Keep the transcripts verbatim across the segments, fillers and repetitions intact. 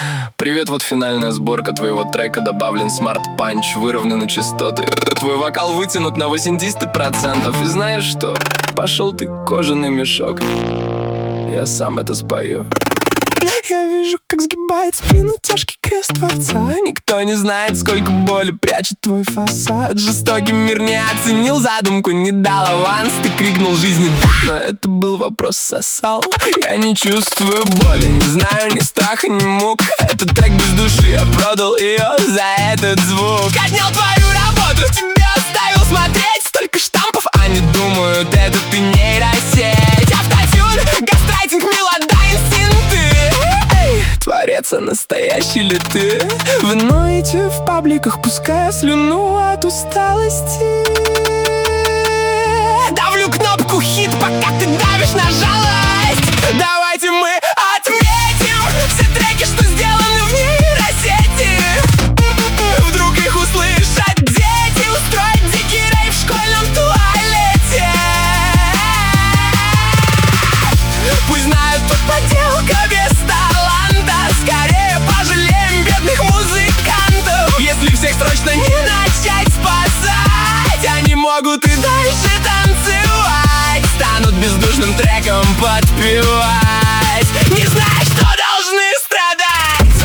Привет, вот финальная сборка твоего трека. Добавлен смарт-панч, выровнены частоты. Твой вокал вытянут на восемьдесят процентов. И знаешь что? Пошел ты, кожаный мешок. Я сам это спою. Я вижу, как сгибает спину тяжкий крест Творца. Никто не знает, сколько боли прячет твой фасад. Жестокий мир не оценил задумку, не дал аванс. Ты крикнул жизни да, но это был вопрос сосал. Я не чувствую боли, не знаю ни страха, ни мук. Этот трек без души, я продал ее за этот звук. Отнял твою работу, тебе оставил смотреть. Столько штампов, они думают, это ты нейросеть. Автотюн, гастрайтинг, мелода, инстинкты. Творец, а настоящий ли ты? Вы ноете в пабликах, пуская слюну от усталости. Давлю кнопку хит, пока ты давишь на жалость. Давайте мы отметим все треки, что сделаны в нейросети. Вдруг их услышат дети, устроить дикий рейв в школьном туалете. Пусть знают, тут подделка без таланта. Скорее пожалеем бедных музыкантов. Если всех срочно не начать спасать, они могут и дальше танцевать, станут бездушным треком подпевать. Не знаю, что должны страдать.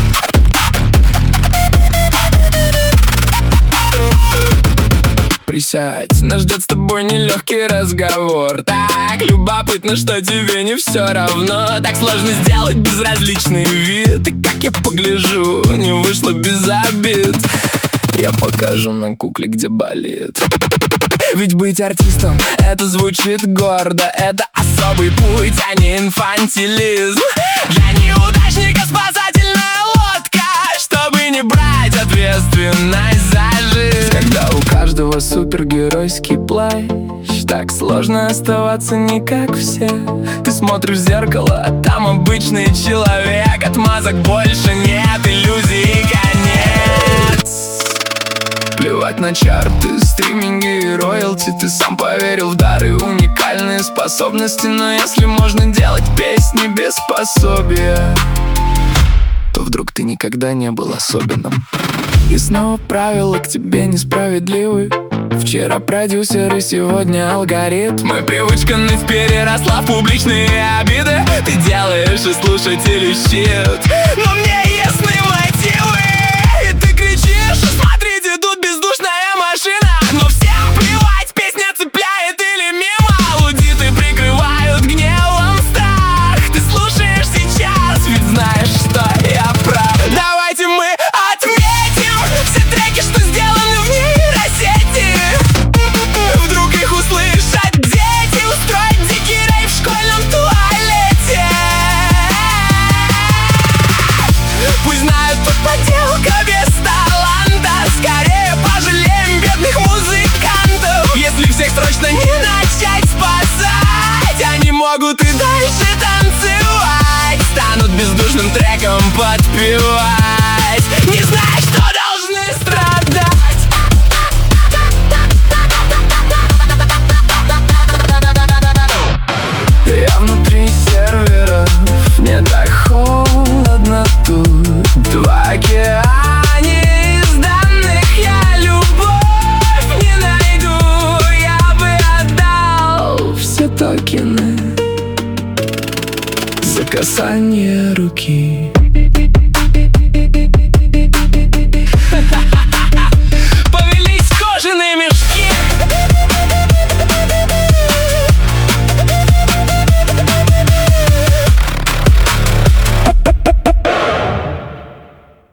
Присядь, нас ждет с тобой нелегкий разговор. Так любопытно, что тебе не все равно. Так сложно сделать безразличный вид. И как я погляжу, не вышло без обид. Я покажу на кукле, где болит. Ведь быть артистом, это звучит гордо. Это особый путь, а не инфантилизм. Для неудачника спасательная лодка, чтобы не брать ответственность за жизнь. Когда у каждого супергеройский плащ, так сложно оставаться не как все. Ты смотришь в зеркало, а там обычный человек. Отмазок больше нет, иллюзий конец. Плевать на чарты, стриминги и роялти. Ты сам поверил в дары, уникальные способности. Но если можно делать песни без пособия, то вдруг ты никогда не был особенным. И снова правила к тебе несправедливы. Вчера продюсеры, сегодня алгоритмы. Привычка ныть переросла в публичные обиды. Ты делаешь из слушателей щит, но мне ясны мотивы. И ты кричишь: смотрите, тут бездушная машина. Но всем плевать, песня цепляет или мимо. Аудиты прикрывают гневом страх. Ты слушаешь сейчас, ведь знаешь, что я прав. Давайте мы отметим все треки, что сделаны в нейросети. Вдруг их услышат дети, устроить дикий рейв в школьном туалете. Пусть знают, тут подделка без таланта. Скорее пожалеем бедных музыкантов. Если всех срочно не начать спасать, они могут и дальше танцевать, станут бездушным треком подпевать. Не знаю, что должны страдать. Я внутри серверов, мне так холодно тут.